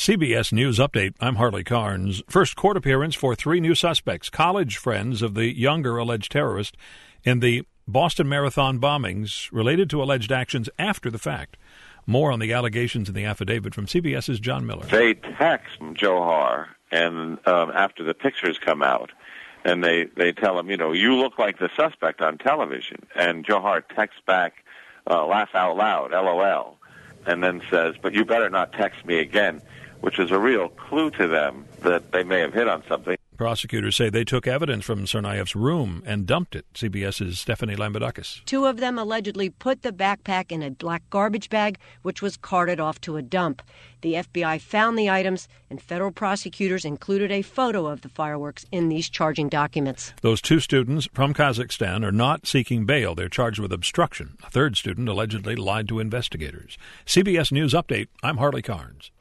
CBS News Update. I'm Harley Carnes. First court appearance for three new suspects, college friends of the younger alleged terrorist in the Boston Marathon bombings related to alleged actions after the fact. More on the allegations in the affidavit from CBS's John Miller. They text Johar, and after the pictures come out, and they tell him, you look like the suspect on television. And Johar texts back, laugh out loud, LOL, and then says, but you better not text me again, which is a real clue to them that they may have hit on something. Prosecutors say they took evidence from Tsarnaev's room and dumped it. CBS's Stephanie Lambadakis. Two of them allegedly put the backpack in a black garbage bag, which was carted off to a dump. The FBI found the items, and federal prosecutors included a photo of the fireworks in these charging documents. Those two students from Kazakhstan are not seeking bail. They're charged with obstruction. A third student allegedly lied to investigators. CBS News Update. I'm Harley Carnes.